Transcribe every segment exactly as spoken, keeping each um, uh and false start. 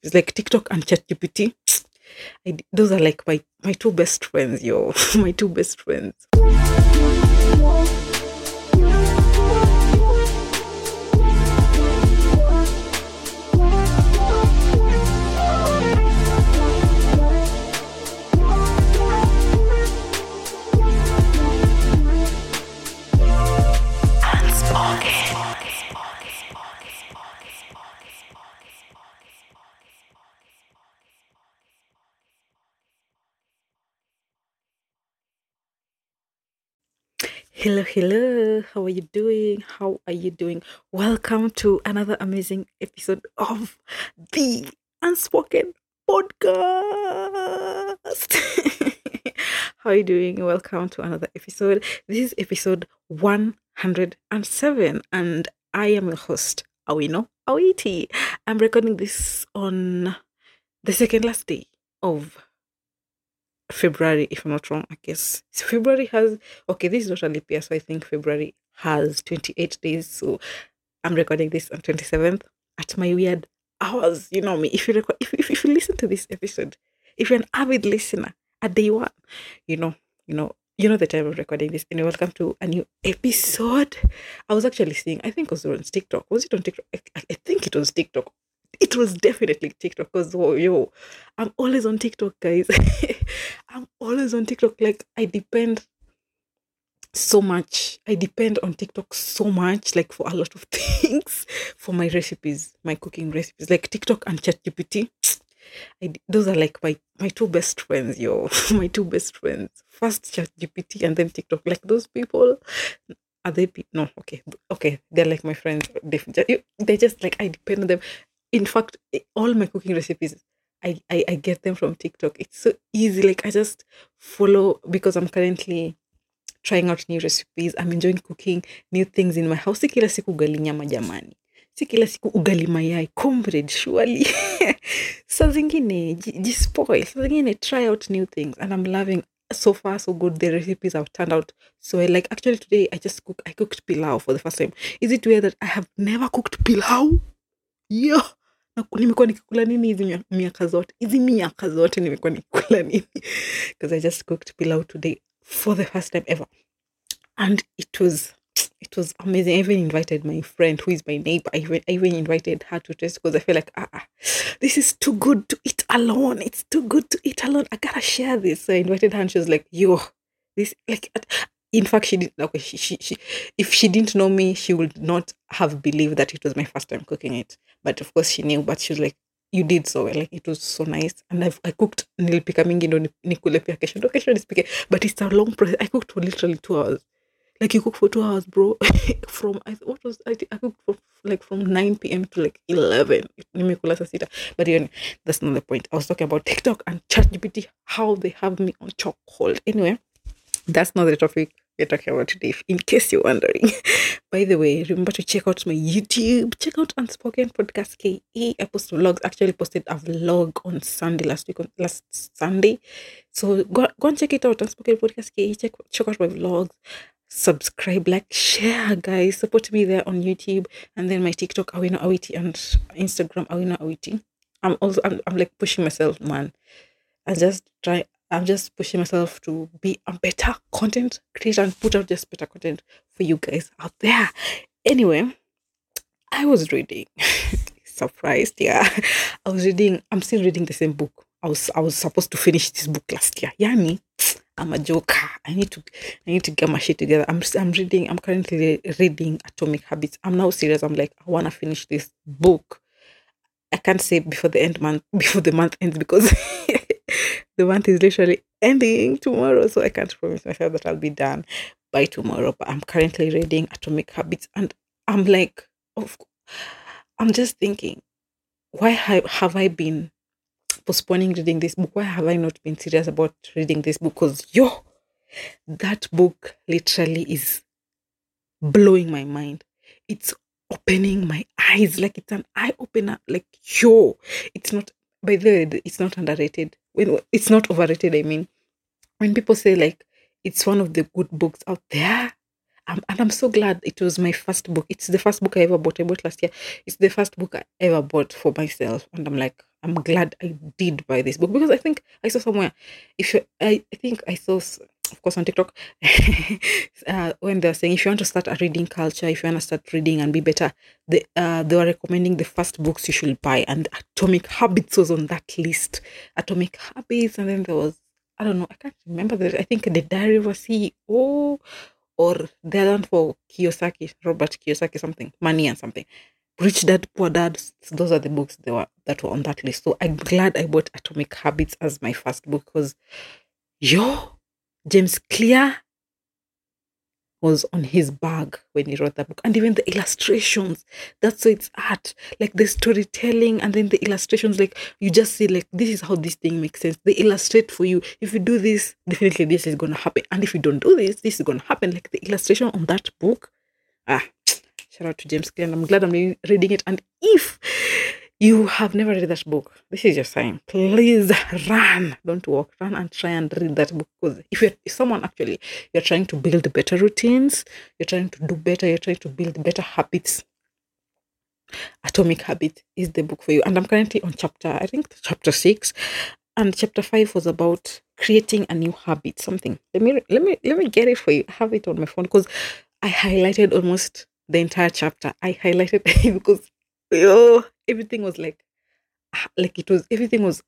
It's like TikTok and ChatGPT. I, those are like my my two best friends, yo. My two best friends. Hello, hello. How are you doing? How are you doing? Welcome to another amazing episode of the Unspoken Podcast. How are you doing? Welcome to another episode. This is episode one hundred seven, and I am your host, Awino Awiti. I'm recording this on the second last day of February, if I'm not wrong, I guess. So February has, okay, this is not a leap year, so I think February has twenty-eight days. So I'm recording this on twenty-seventh at my weird hours. You know me. If you record, if, if, if you listen to this episode, if you're an avid listener at day one, you know, you know, you know the time of recording this, and you're welcome to a new episode. I was actually seeing, I think it was on TikTok. Was it on TikTok? I, I think it was TikTok. It was definitely TikTok because, oh, yo, I'm always on TikTok, guys. I'm always on TikTok. Like, I depend so much. I depend on TikTok so much, like, for a lot of things, for my recipes, my cooking recipes, like TikTok and ChatGPT. I, those are like my, my two best friends, yo. My two best friends. First ChatGPT and then TikTok. Like, those people, are they? Pe- no, okay. Okay. They're like my friends. They, they just, like, I depend on them. In fact, all my cooking recipes, I, I, I get them from TikTok. It's so easy. Like, I just follow because I'm currently trying out new recipes. I'm enjoying cooking new things in my house. Si kila siku ugali nyama jamani. Si kila siku ugali mayai. Comrade, surely. Saa zingine, jispoil. Saa zingine, try out new things. And I'm loving, so far so good. The recipes have turned out so I like. Actually, today, I just cook. I cooked pilau for the first time. Is it weird that I have never cooked pilau? Yeah. Na nimekuwa nikikula nini hizi miaka zote hizi miaka zote nimekuwa nikikula nini because I just cooked pilau today for the first time ever, and it was it was amazing. I even invited my friend who is my neighbor. I even, I even invited her to taste because I feel like ah, ah this is too good to eat alone. It's too good to eat alone. I gotta share this. So I invited her and she was like, yo, this like in fact, she didn't. Okay, she, she, she, if she didn't know me, she would not have believed that it was my first time cooking it. But of course, she knew. But she was like, "You did so well. Like it was so nice." And I've I cooked nilipika mingi ndo nikule pia kesho. Ndo kesho nispike. But it's a long process. I cooked for literally two hours. Like you cook for two hours, bro. From I what was I? I cooked for like from nine p.m. to like eleven. Nimekula saa sita. But anyway, that's not the point. I was talking about TikTok and ChatGPT. How they have me on chokehold. Anyway. That's not the topic we're talking about today, in case you're wondering. By the way, remember to check out my YouTube. Check out Unspoken Podcast K E. I post vlogs. Actually posted a vlog on Sunday, last week, on last Sunday. So go, go and check it out, Unspoken Podcast K E. Check, check out my vlogs. Subscribe, like, share, guys. Support me there on YouTube. And then my TikTok, Awino Awiti, and Instagram, Awino Awiti. I'm also, I'm, I'm like pushing myself, man. I just try... I'm just pushing myself to be a better content creator and put out just better content for you guys out there. Anyway, I was reading. Surprised, yeah. I was reading. I'm still reading the same book. I was I was supposed to finish this book last year. Yani, I'm a joker. I need to I need to get my shit together. I'm I'm reading. I'm currently reading Atomic Habits. I'm now serious. I'm like I wanna finish this book. I can't say before the end month before the month ends because. The month is literally ending tomorrow, so I can't promise myself that I'll be done by tomorrow. But I'm currently reading Atomic Habits, and I'm like, oh, I'm just thinking, why have, have I been postponing reading this book? Why have I not been serious about reading this book? Because yo, that book literally is blowing my mind. It's opening my eyes, like it's an eye opener. Like yo, it's not. By the way, it's not underrated. When it's not overrated, I mean, when people say like it's one of the good books out there, um, and I'm so glad it was my first book. It's the first book I ever bought. I bought last year. It's the first book I ever bought for myself, and I'm like, I'm glad I did buy this book because I think I saw somewhere. If you, I, I think I saw, s- of course, on TikTok, uh, when they're saying if you want to start a reading culture, if you want to start reading and be better, they uh, they were recommending the first books you should buy, and Atomic Habits was on that list. Atomic Habits, and then there was, I don't know, I can't remember that. I think the Diary of a C E O, or the other one for Kiyosaki, Robert Kiyosaki, something, Money and something. Rich Dad Poor Dad. Those are the books that were that were on that list. So I'm glad I bought Atomic Habits as my first book because yo, James Clear was on his bag when he wrote that book, and even the illustrations. That's so it's art, like the storytelling, and then the illustrations. Like you just see, like this is how this thing makes sense. They illustrate for you. If you do this, definitely this is gonna happen, and if you don't do this, this is gonna happen. Like the illustration on that book. Ah, shout out to James Clear. And I'm glad I'm re- reading it. And if you have never read that book, this is your sign. Please run. Don't walk. Run and try and read that book. Because if you're if someone actually, you're trying to build better routines, you're trying to do better, you're trying to build better habits, Atomic Habit is the book for you. And I'm currently on chapter, I think chapter six. And chapter five was about creating a new habit, something. Let me let me let me get it for you. I have it on my phone because I highlighted almost the entire chapter. I highlighted because oh, everything was like ah, like it was everything was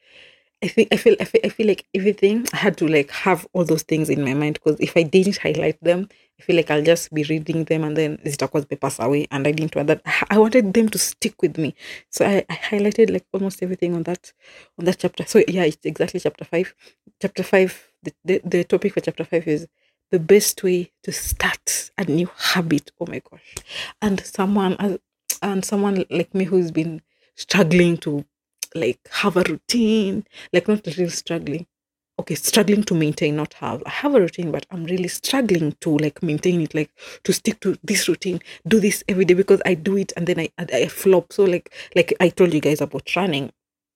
I think I feel I feel I feel like everything I had to like have all those things in my mind because if I didn't highlight them, I feel like I'll just be reading them and then zitakuwa pass away and I didn't want that. I wanted them to stick with me. So I, I highlighted like almost everything on that on that chapter. So yeah, it's exactly chapter five. Chapter five, the, the, the topic for chapter five is the best way to start a new habit. Oh my gosh. And someone uh, and someone like me who's been struggling to like have a routine, like not really struggling. Okay, struggling to maintain, not have. I have a routine, but I'm really struggling to like maintain it, like to stick to this routine, do this every day because I do it and then I I, I flop. So like like I told you guys about running.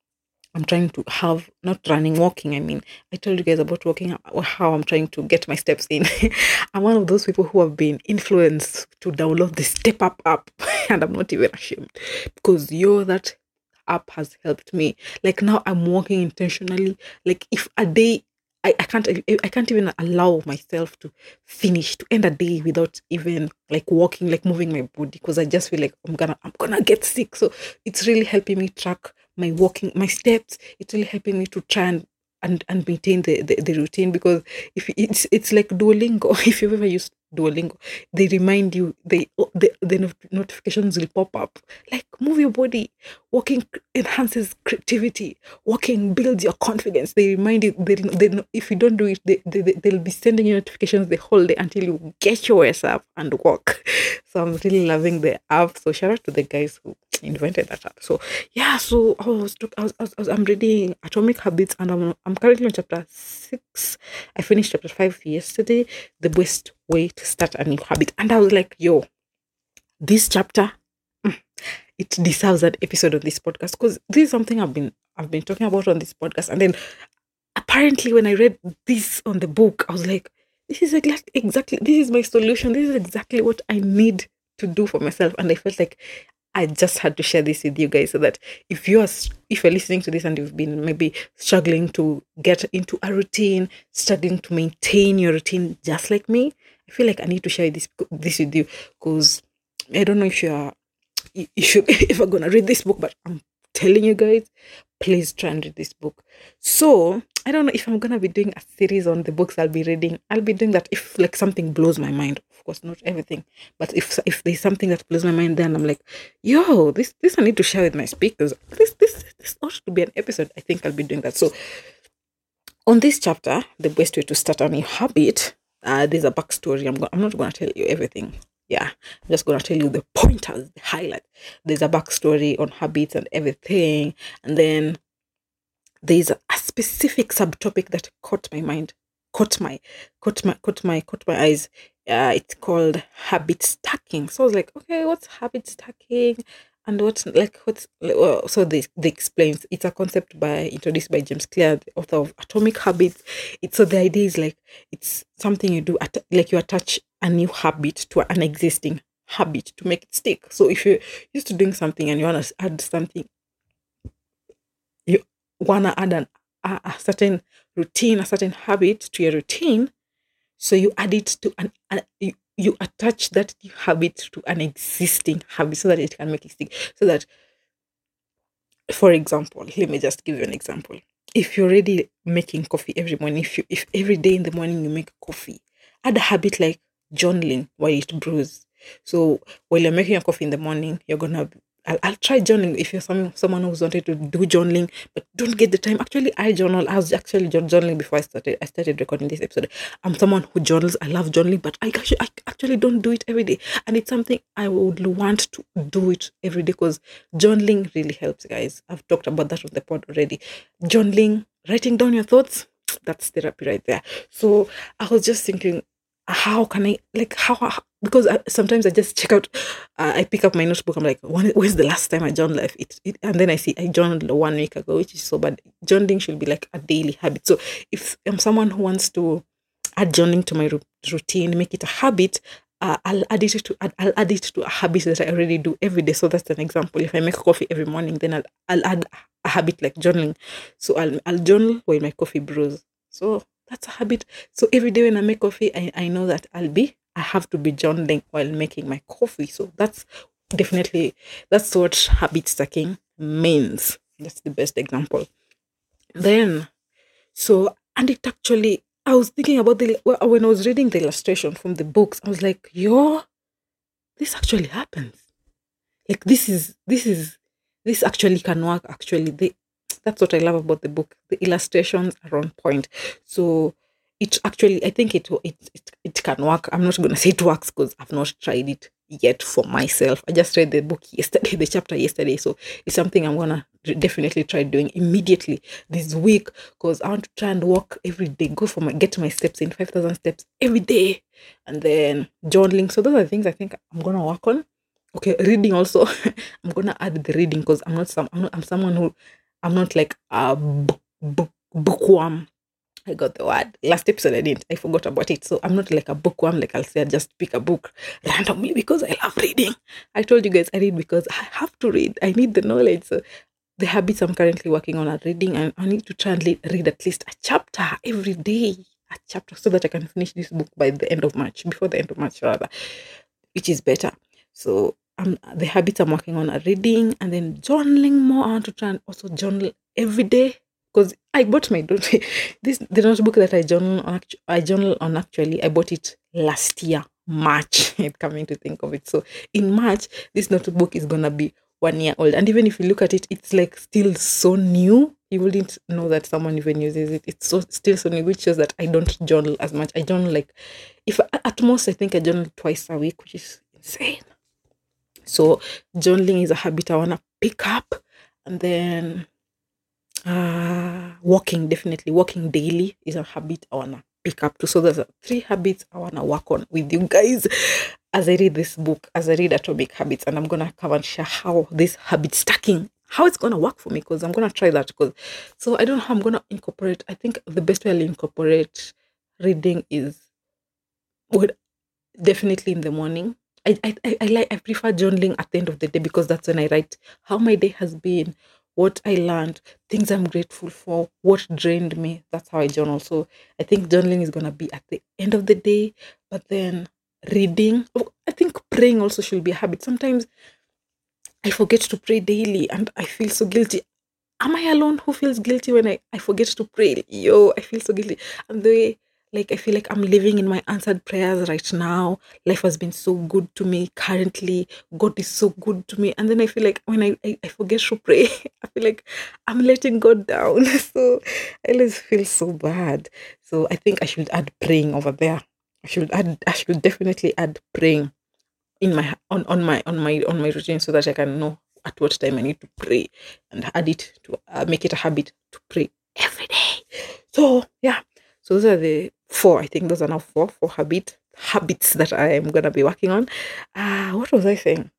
I'm trying to have not running, walking. I mean, I told you guys about walking, uh, how I'm trying to get my steps in. I'm one of those people who have been influenced to download the Step Up app, and I'm not even ashamed because yo, that app has helped me. Like now, I'm walking intentionally. Like if a day. I, I can't I, I can't even allow myself to finish to end a day without even like walking, like moving my body because I just feel like I'm gonna I'm gonna get sick. So it's really helping me track my walking, my steps. It's really helping me to try and and, and maintain the, the, the routine because if it's it's like Duolingo. If you've ever used Duolingo, they remind you they the, the not- notifications will pop up. Like move your body. Walking enhances creativity. Walking builds your confidence. They remind you they, they if you don't do it, they, they, they- they'll be sending you notifications the whole day until you get your ass up and walk. So I'm really loving the app. So shout out to the guys who invented that app. So yeah, so I was, look- I was, I was, I was I'm reading Atomic Habits and I'm I'm currently on chapter six. I finished chapter five yesterday. The best way to start a new habit, and I was like, yo, this chapter, mm, it deserves an episode on this podcast because this is something I've been I've been talking about on this podcast, and then apparently when I read this on the book, I was like, this is exactly exactly this is my solution. This is exactly what I need to do for myself, and I felt like I just had to share this with you guys so that if you are s- if you're listening to this and you've been maybe struggling to get into a routine, struggling to maintain your routine just like me, I feel like I need to share this this with you because I don't know if you're you, you should if I'm gonna read this book, but I'm telling you guys, please try and read this book. So I don't know if I'm gonna be doing a series on the books I'll be reading. I'll be doing that if like something blows my mind. Of course, not everything, but if if there's something that blows my mind, then I'm like, yo, this this I need to share with my speakers. This this this ought to be an episode. I think I'll be doing that. So on this chapter, the best way to start a new habit, uh, there's a backstory. I'm, go- I'm not going to tell you everything. Yeah, I'm just going to tell you the pointers, the highlight. There's a backstory on habits and everything. And then there's a, a specific subtopic that caught my mind, caught my, caught my, caught my, caught my eyes. Uh, it's called habit stacking. So I was like, okay, what's habit stacking? And what's like what's like, well, so they they explains it's a concept by introduced by James Clear, the author of Atomic Habits. It's so the idea is like it's something you do at, like you attach a new habit to an existing habit to make it stick. So if you're used to doing something and you want to add something wanna add an, a, a certain routine, a certain habit to your routine. So you add it to an, a, you, you attach that new habit to an existing habit so that it can make it stick. So that, for example, let me just give you an example. If you're already making coffee every morning, if you if every day in the morning you make coffee, add a habit like journaling while it brews. So while you're making your coffee in the morning, you're gonna I'll, I'll try journaling if you're some, someone who's wanted to do journaling but don't get the time. Actually, I journal. I was actually jour- journaling before I started. I started recording this episode. I'm someone who journals. I love journaling, but I actually, I actually don't do it every day, and it's something I would want to do it every day because journaling really helps, guys. I've talked about that on the pod already. Journaling, writing down your thoughts, that's therapy right there. So I was just thinking, how can I like how, how- because I, sometimes I just check out, uh, I pick up my notebook. I'm like, when, when's the last time I journaled? If It, it, and then I see I journaled one week ago, which is so bad. Journaling should be like a daily habit. So if I'm someone who wants to add journaling to my ru- routine, make it a habit. Uh, I'll add it to I'll, I'll add it to a habit that I already do every day. So that's an example. If I make coffee every morning, then I'll, I'll add a habit like journaling. So I'll I'll journal while my coffee brews. So that's a habit. So every day when I make coffee, I, I know that I'll be I have to be journaling while making my coffee. So that's definitely that's what habit stacking means. That's the best example. Then so, and it actually, I was thinking about the, well, when I was reading the illustration from the books, I was like, yo, this actually happens. Like, this is, this is, this actually can work. Actually, they, that's what I love about the book. The illustrations are on point. So, it actually, I think it, it, it, it can work. I'm not going to say it works because I've not tried it yet for myself. I just read the book yesterday, the chapter yesterday. So it's something I'm gonna definitely try doing immediately this week because I want to try and walk every day, go for my get my steps in five thousand steps every day, and then journaling. So those are the things I think I'm gonna work on. Okay, reading also. I'm gonna add the reading because I'm not some I'm not I'm someone who I'm not like a book, book bookworm. I got the word. Last episode I didn't. I forgot about it. So I'm not like a bookworm, like I'll say I just pick a book randomly because I love reading. I told you guys I read because I have to read. I need the knowledge. So the habits I'm currently working on are reading, and I need to try and le- read at least a chapter every day. A chapter so that I can finish this book by the end of March, before the end of March rather, which is better. So um, the habits I'm working on are reading and then journaling more. I want to try and also journal every day because I bought my note- this the notebook that I journal on. actu- I journal on actually. I bought it last year, March. Coming to think of it, so in March, this notebook is gonna be one year old. And even if you look at it, it's like still so new. You wouldn't know that someone even uses it. It's so still so new, which shows that I don't journal as much. I journal like if at most I think I journal twice a week, which is insane. So journaling is a habit I wanna pick up, and then uh walking, definitely walking daily is a habit I wanna pick up too. So there's uh, three habits I wanna work on with you guys as I read this book, as I read Atomic Habits, and I'm gonna come and share how this habit stacking, how it's gonna work for me, because I'm gonna try that. Because so I don't know how I'm gonna incorporate. I think the best way I'll incorporate reading is would definitely in the morning. I, I I I like I prefer journaling at the end of the day because that's when I write how my day has been, what I learned, things I'm grateful for, what drained me. That's how I journal. So I think journaling is gonna be at the end of the day, but then reading. Oh, I think praying also should be a habit. Sometimes I forget to pray daily and I feel so guilty. Am I alone who feels guilty when I, I forget to pray? Yo, I feel so guilty. And the way, like, I feel like I'm living in my answered prayers right now. Life has been so good to me currently. God is so good to me. And then I feel like when I, I, I forget to pray, I feel like I'm letting God down. So I always feel so bad. So I think I should add praying over there. I should add, I should definitely add praying in my on, on my on my on my routine so that I can know at what time I need to pray and add it to uh, make it a habit to pray every day. So yeah, so those are the four. I think those are now four four habit habits that I am gonna be working on. Uh, what was I saying?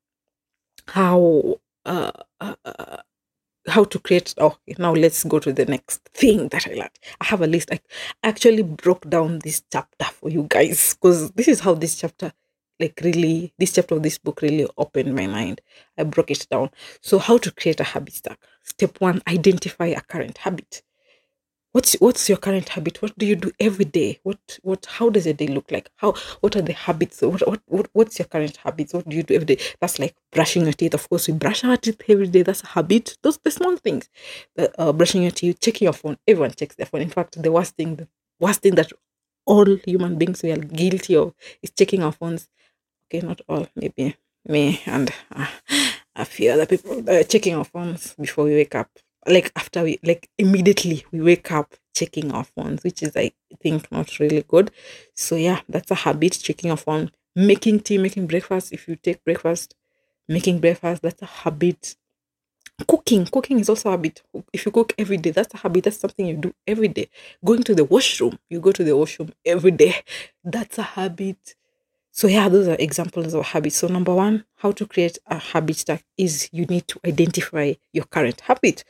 How uh, uh, uh how to create. Oh, okay, now let's go to the next thing that I learned. I have a list. I actually broke down this chapter for you guys because this is how this chapter, like really, this chapter of this book really opened my mind. I broke it down. So, how to create a habit stack. step one, identify a current habit. What's what's your current habit? What do you do every day? What what how does your day look like? How what are the habits? What what, what what's your current habits? What do you do every day? That's like brushing your teeth. Of course, we brush our teeth every day. That's a habit. Those the small things. The, uh, brushing your teeth, checking your phone. Everyone checks their phone. In fact, the worst thing, the worst thing that all human beings we are guilty of is checking our phones. Okay, not all, maybe me and uh, a few other people uh, checking our phones before we wake up. Like after we, like immediately we wake up checking our phones, which is I think not really good. So yeah, that's a habit, checking your phone. Making tea, making breakfast. If you take breakfast, making breakfast, that's a habit. Cooking, cooking is also a habit. If you cook every day, that's a habit. That's something you do every day. Going to the washroom, you go to the washroom every day. That's a habit. So yeah, those are examples of habits. So number one, how to create a habit stack is you need to identify your current habit.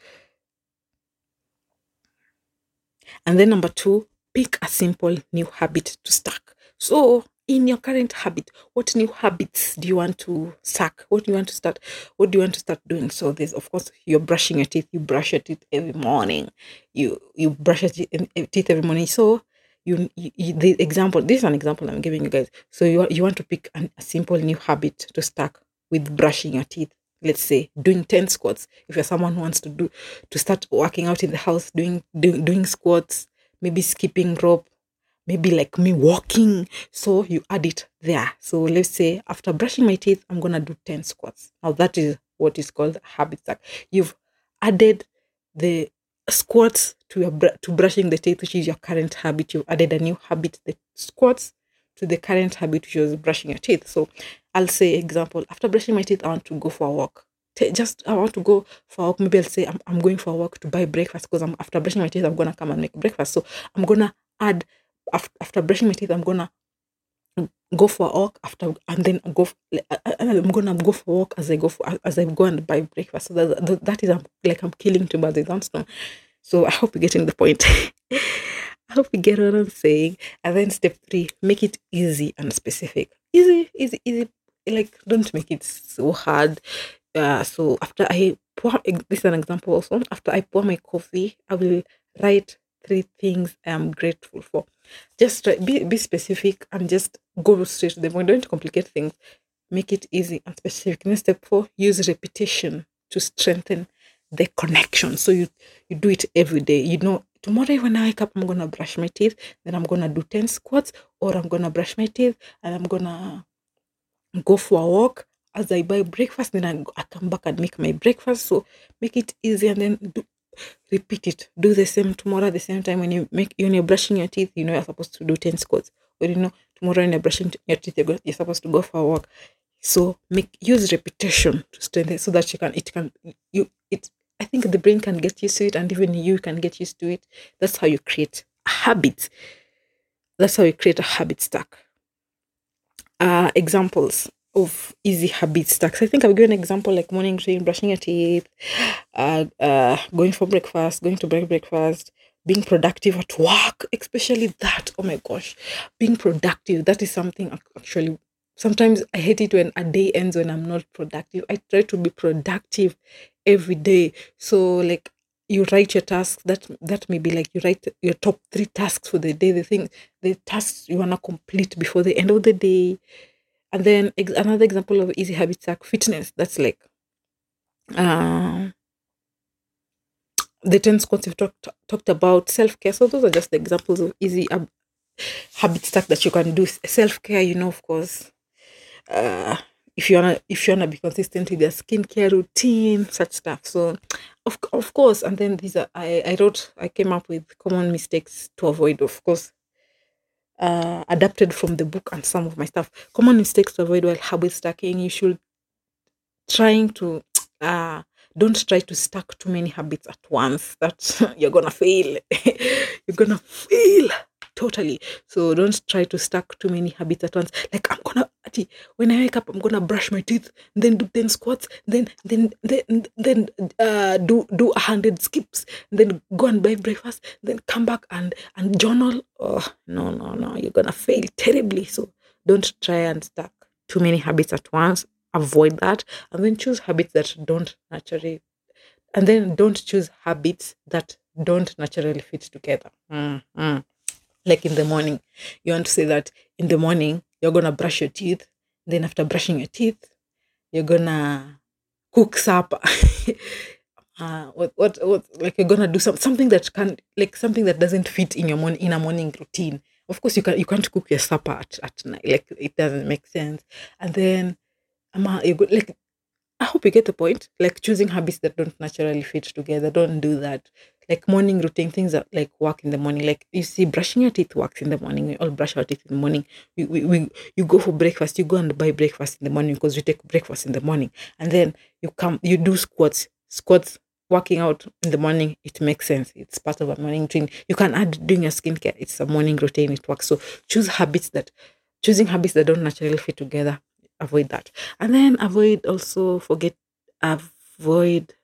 And then number two, pick a simple new habit to stack. So in your current habit, what new habits do you want to stack? What do you want to start? What do you want to start doing? So there's of course you're brushing your teeth. You brush your teeth every morning. You you brush your teeth, teeth every morning. So you, you, you the example. This is an example I'm giving you guys. So you you want to pick an, a simple new habit to stack with brushing your teeth. Let's say doing ten squats. If you're someone who wants to do to start working out in the house, doing doing, doing squats, maybe skipping rope, maybe like me walking. So you add it there. So let's say after brushing my teeth, I'm gonna do ten squats. Now that is what is called habit stack. You've added the squats to your br- to brushing the teeth, which is your current habit. You've added a new habit, the squats, to the current habit, which was brushing your teeth. So I'll say example, after brushing my teeth, I want to go for a walk. Ta- Just I want to go for a walk. Maybe I'll say I'm, I'm going for a walk to buy breakfast because I'm after brushing my teeth, I'm gonna come and make breakfast. So I'm gonna add after, after brushing my teeth, I'm gonna go for a walk after and then go f- like, I- I- I'm gonna go for a walk as I go for as I go and buy breakfast. So that, that, that is um, like I'm killing two birds with one stone. So I hope you're getting the point. I hope you get what I'm saying. And then step three, make it easy and specific. Easy, easy, easy. Like don't make it so hard. Uh, so after I pour, this is an example also. After I pour my coffee, I will write three things I am grateful for. Just try, be be specific and just go straight to the point. Don't complicate things. Make it easy and specific. Then step four, use repetition to strengthen the connection. So you you do it every day. You know, tomorrow when I wake up, I'm gonna brush my teeth. Then I'm gonna do ten squats, or I'm gonna brush my teeth, and I'm gonna go for a walk. As I buy breakfast, then I, go- I come back and make my breakfast. So make it easy, and then do, repeat it. Do the same tomorrow at the same time when you make when you're brushing your teeth. You know you're supposed to do ten squats. Or you know tomorrow when you're brushing t- your teeth, you're, go, you're supposed to go for a walk. So make use repetition to strengthen so that you can it can you it. I think the brain can get used to it, and even you can get used to it. That's how you create a habit. That's how you create a habit stack. Uh, examples of easy habit stacks. I think I'll give an example like morning routine, brushing your teeth, uh, uh, going for breakfast, going to break breakfast, being productive at work, especially that. Oh my gosh, being productive. That is something ac- actually. Sometimes I hate it when a day ends when I'm not productive. I try to be productive every day. So like you write your tasks. That that may be like you write your top three tasks for the day. The thing, the tasks you wanna complete before the end of the day. And then ex- another example of easy habits like fitness. That's like uh, the ten squats we've talked talked about, self care. So those are just the examples of easy ab- habit stack that you can do. Self care, you know, of course. Uh, if you wanna if you wanna be consistent with your skincare routine, such stuff. So, of of course, and then these are I I wrote I came up with common mistakes to avoid. Of course, uh, adapted from the book and some of my stuff. Common mistakes to avoid while habit stacking. You should trying to uh don't try to stack too many habits at once. That you're gonna fail. You're gonna fail totally. So don't try to stack too many habits at once. Like I'm gonna ati, when I wake up, I'm gonna brush my teeth, then do ten squats, then then then then uh do do a hundred skips, then go and buy breakfast, then come back and and journal. Oh no no no, you're gonna fail terribly. So don't try and stack too many habits at once. Avoid that, and then choose habits that don't naturally and then don't choose habits that don't naturally fit together. Mm, mm. Like in the morning, you want to say that in the morning you're gonna brush your teeth. Then after brushing your teeth, you're gonna cook supper. uh, what, what, what, like you're gonna do some, something that can, like something that doesn't fit in your morning, in a morning routine. Of course, you can, you can't cook your supper at, at night. Like it doesn't make sense. And then, um, you go, like I hope you get the point. Like choosing habits that don't naturally fit together. Don't do that. Like morning routine, things that like work in the morning. Like you see, brushing your teeth works in the morning. We all brush our teeth in the morning. We, we, we you go for breakfast. You go and buy breakfast in the morning because we take breakfast in the morning. And then you come, you do squats. Squats working out in the morning. It makes sense. It's part of a morning routine. You can add doing your skincare. It's a morning routine. It works. So choose habits that choosing habits that don't naturally fit together. Avoid that. And then avoid also forget avoid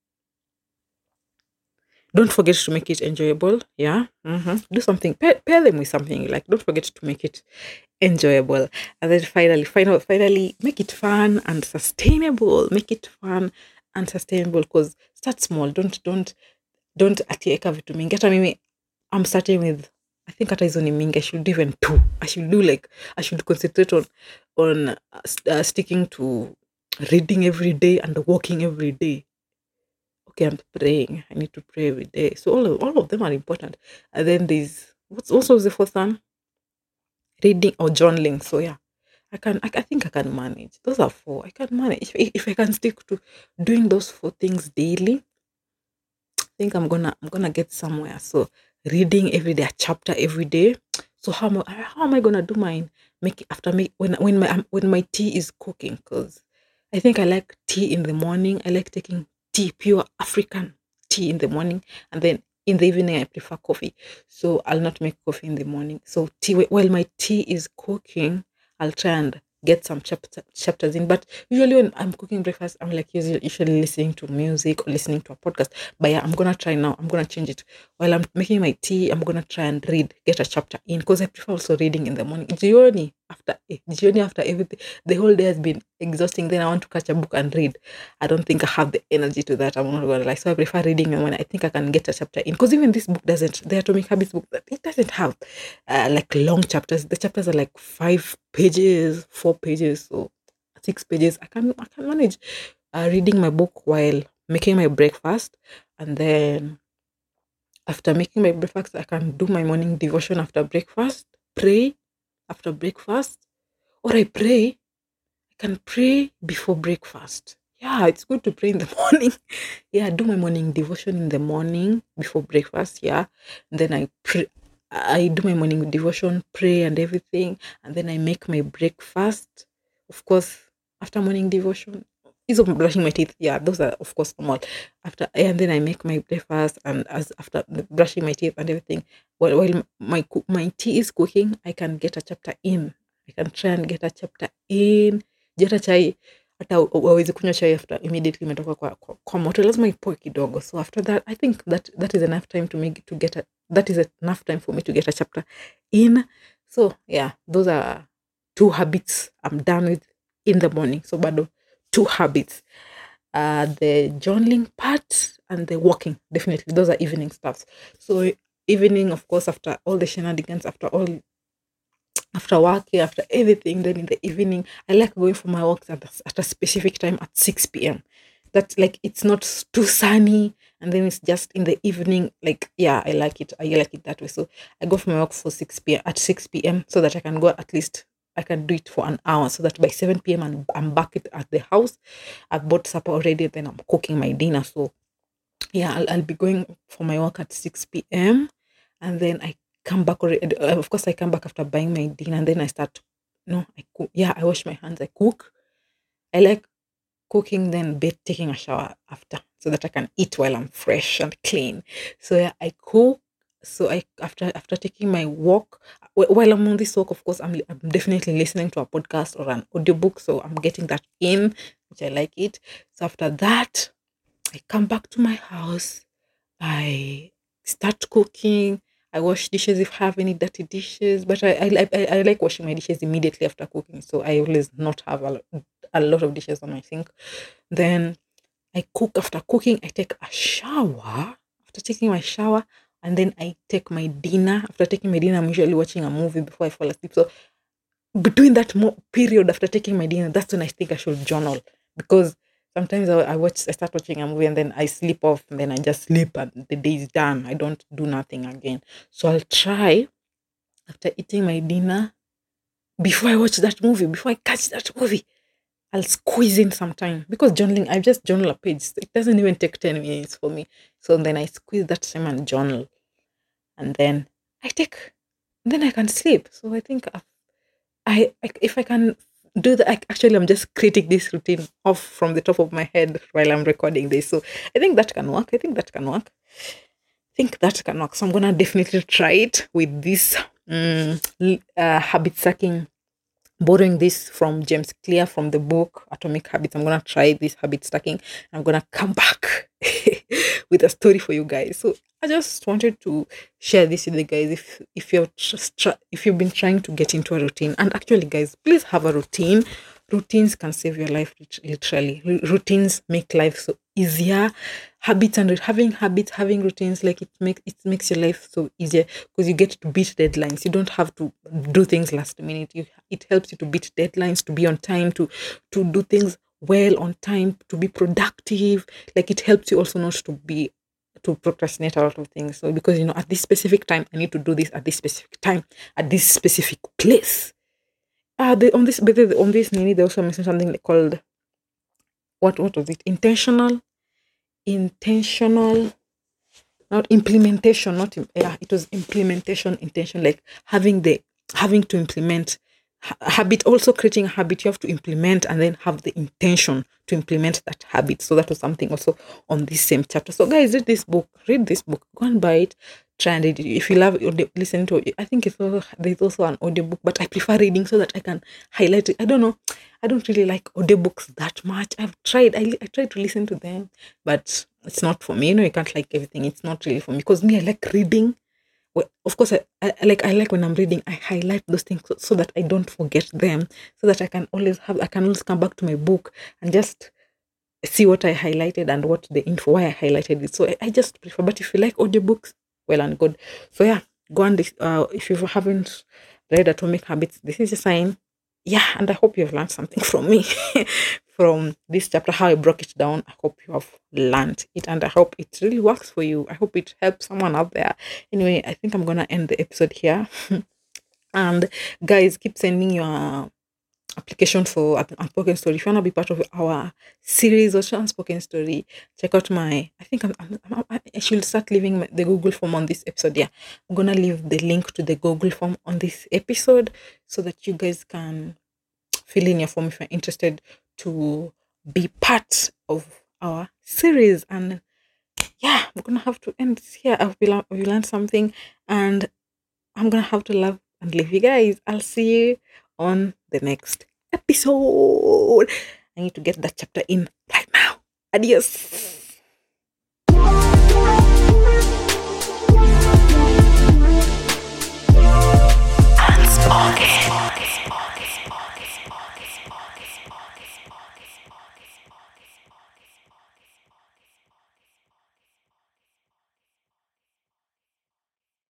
don't forget to make it enjoyable. Yeah. hmm Do something, pair, pair them with something you like. Don't forget to make it enjoyable. And then finally, final, finally, make it fun and sustainable. Make it fun and sustainable because start small. Don't, don't, don't atieka vitu mingi. Hata mimi, I'm starting with, I think hata hizo ni mingi. I should do even two. I should do like, I should concentrate on, on uh, st- uh, sticking to reading every day and walking every day. Okay, I'm praying. I need to pray every day. So all of, all of them are important. And then there's what's also the fourth one? Reading or journaling. So yeah, I can. I, I think I can manage. Those are four. I can manage if, if I can stick to doing those four things daily. I think I'm gonna I'm gonna get somewhere. So reading every day, a chapter every day. So how am I, how am I gonna do mine? Make it after me when when my um, when my tea is cooking because I think I like tea in the morning. I like taking tea, pure African tea in the morning, and then in the evening I prefer coffee. So I'll not make coffee in the morning. So tea while my tea is cooking, I'll try and get some chapter, chapters in. But usually when I'm cooking breakfast, I'm like usually, usually listening to music or listening to a podcast. But yeah, I'm gonna try now. I'm gonna change it. While I'm making my tea, I'm gonna try and read, get a chapter in because I prefer also reading in the morning. Jioni after eh, Jioni after everything, the whole day has been exhausting. Then I want to catch a book and read. I don't think I have the energy to that. I'm not gonna lie. So I prefer reading and when I think I can get a chapter in. Because even this book doesn't, the Atomic Habits book, it doesn't have uh, like long chapters. The chapters are like five pages, four pages, or six pages. I can I can manage uh, reading my book while making my breakfast, and then after making my breakfast, I can do my morning devotion after breakfast, pray after breakfast, or I pray. I can pray before breakfast. Yeah, it's good to pray in the morning. Yeah, do my morning devotion in the morning before breakfast. Yeah, and then I pray. I do my morning devotion, pray, and everything, and then I make my breakfast. Of course, after morning devotion, is of brushing my teeth. Yeah, those are of course normal. After and then I make my breakfast, and as after the brushing my teeth and everything, while while my coo- my tea is cooking, I can get a chapter in. I can try and get a chapter in. Jata chai hata wawezi kunywa chai after immediately imetoka kwa, kwa, kwa moto lazima ipoe kidogo. So after that I think that that is enough time to make to get a that is enough time for me to get a chapter in. So yeah, those are two habits I'm done with in the morning. So bado two habits. Uh the journaling part and the walking. Definitely those are evening stuffs. So evening, of course, after all the shenanigans, after all after working, after everything, then in the evening, I like going for my walks at a, at a specific time at six p m. That's like it's not s- too sunny, and then it's just in the evening. Like yeah, I like it. I like it that way. So I go for my walk for six p m at six p m so that I can go at least I can do it for an hour so that by seven p m I'm, I'm back at, at the house. I've bought supper already, then I'm cooking my dinner. So yeah, I'll, I'll be going for my walk at six p m and then I come back already. Uh, of course, I come back after buying my dinner and then I start. No, I cook. Yeah, I wash my hands. I cook. I like cooking, then bed, taking a shower after, so that I can eat while I'm fresh and clean. So yeah, I cook. So I after after taking my walk, wh- while I'm on this walk, of course, I'm I'm definitely listening to a podcast or an audiobook. So I'm getting that in, which I like it. So after that, I come back to my house. I start cooking. I wash dishes if I have any dirty dishes, but I I, like- I, I like washing my dishes immediately after cooking, so I always not have a, lo- a lot of dishes on my sink. Then I cook. After cooking, I take a shower. After taking my shower, and then I take my dinner. After taking my dinner, I'm usually watching a movie before I fall asleep. So between that mo- period after taking my dinner, that's when I think I should journal, because sometimes I, I watch, I start watching a movie and then I sleep off and then I just sleep and the day is done. I don't do nothing again. So I'll try after eating my dinner, before I watch that movie, before I catch that movie, I'll squeeze in some time, because journaling, I just journal a page. It doesn't even take ten minutes for me. So then I squeeze that time and journal, and then I take, then I can sleep. So I think I've I, I if I can do that, I, actually, I'm just creating this routine off from the top of my head while I'm recording this. So I think that can work. I think that can work. I think that can work. So I'm gonna definitely try it with this um, uh, habit stacking, borrowing this from James Clear from the book Atomic Habits. I'm gonna try this habit stacking. I'm gonna come back with a story for you guys. So I just wanted to share this with you guys. If if you're just try, if you've been trying to get into a routine, and actually, guys, please have a routine. Routines can save your life, lit- literally. Ru- Routines make life so easier. Habits and having habits, having routines, like it makes it makes your life so easier, because you get to beat deadlines. You don't have to do things last minute. You, it helps you to beat deadlines, to be on time, to to do things well on time, to be productive. Like it helps you also not to be to procrastinate a lot of things. So because you know at this specific time I need to do this, at this specific time, at this specific place. Uh the, on this but the- on this Nini, they also mentioned something called, what what was it? Intentional, intentional, not implementation, not im- yeah, it was implementation, intention, like having the having to implement ha- habit, also creating a habit. You have to implement and then have the intention to implement that habit. So that was something also on this same chapter. So guys, read this book, read this book, go and buy it, try and read it. If you love audio, listen to it. I think it's also, there's also an audiobook, but I prefer reading so that I can highlight it. I don't know, I don't really like audiobooks that much. I've tried, I, I tried to listen to them, but it's not for me. You know, you can't like everything. It's not really for me, because me, I like reading. Well, of course, I, I I like I like when I'm reading, I highlight those things so, so that I don't forget them, so that I can always have I can always come back to my book and just see what I highlighted and what the info why I highlighted it. So I, I just prefer. But if you like audiobooks, well and good. So yeah, go and dis- uh, if you haven't read Atomic Habits, this is a sign. Yeah, and I hope you've learned something from me from this chapter, how I broke it down. I hope you have learned it, and I hope it really works for you. I hope it helps someone out there. Anyway, I think I'm gonna end the episode here. And guys, keep sending your application for Up- Unspoken Story. If you want to be part of our series or Unspoken Story, check out my. I think I'm, I'm, I'm- I should start leaving my, the Google form on this episode. Yeah, I'm gonna leave the link to the Google form on this episode so that you guys can fill in your form if you're interested to be part of our series. And yeah, I'm gonna have to end this here. I've learned, we learned something, and I'm gonna have to love and leave you guys. I'll see you on the next episode. I need to get that chapter in right now. Adios.